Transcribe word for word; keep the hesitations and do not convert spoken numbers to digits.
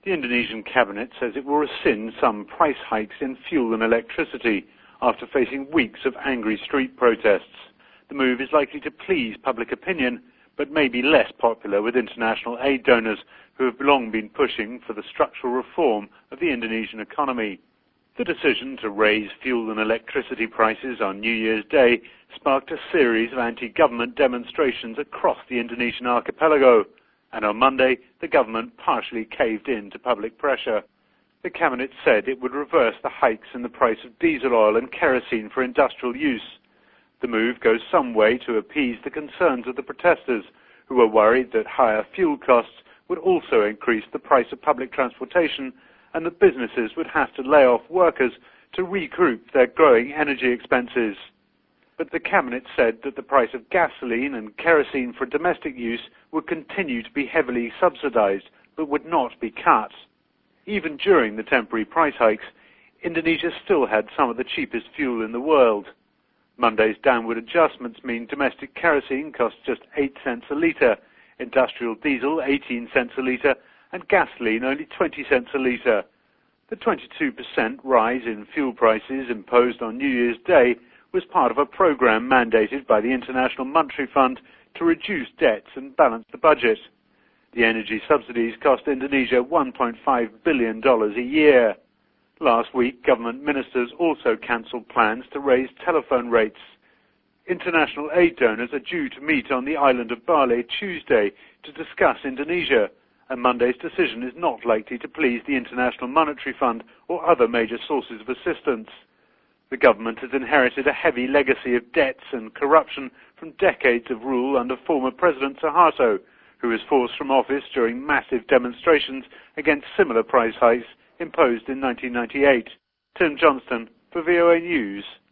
The Indonesian cabinet says it will rescind some price hikes in fuel and electricity after facing weeks of angry street protests. The move is likely to please public opinion, but may be less popular with international aid donors who have long been pushing for the structural reform of the Indonesian economy. The decision to raise fuel and electricity prices on New Year's Day sparked a series of anti-government demonstrations across the Indonesian archipelago, and on Monday the government partially caved in to public pressure. The cabinet said it would reverse the hikes in the price of diesel oil and kerosene for industrial use. The move goes some way to appease the concerns of the protesters, who were worried that higher fuel costs would also increase the price of public transportation and that businesses would have to lay off workers to recoup their growing energy expenses. But the cabinet said that the price of gasoline and kerosene for domestic use would continue to be heavily subsidized, but would not be cut. Even during the temporary price hikes, Indonesia still had some of the cheapest fuel in the world. Monday's downward adjustments mean domestic kerosene costs just eight cents a litre, industrial diesel eighteen cents a litre, and gasoline only twenty cents a litre. The twenty-two percent rise in fuel prices imposed on New Year's Day was part of a programme mandated by the International Monetary Fund to reduce debts and balance the budget. The energy subsidies cost Indonesia one point five billion dollars a year. Last week, government ministers also cancelled plans to raise telephone rates. International aid donors are due to meet on the island of Bali Tuesday to discuss Indonesia, and Monday's decision is not likely to please the International Monetary Fund or other major sources of assistance. The government has inherited a heavy legacy of debts and corruption from decades of rule under former President Suharto, who was forced from office during massive demonstrations against similar price hikes imposed in nineteen ninety-eight. Tim Johnston for V O A News.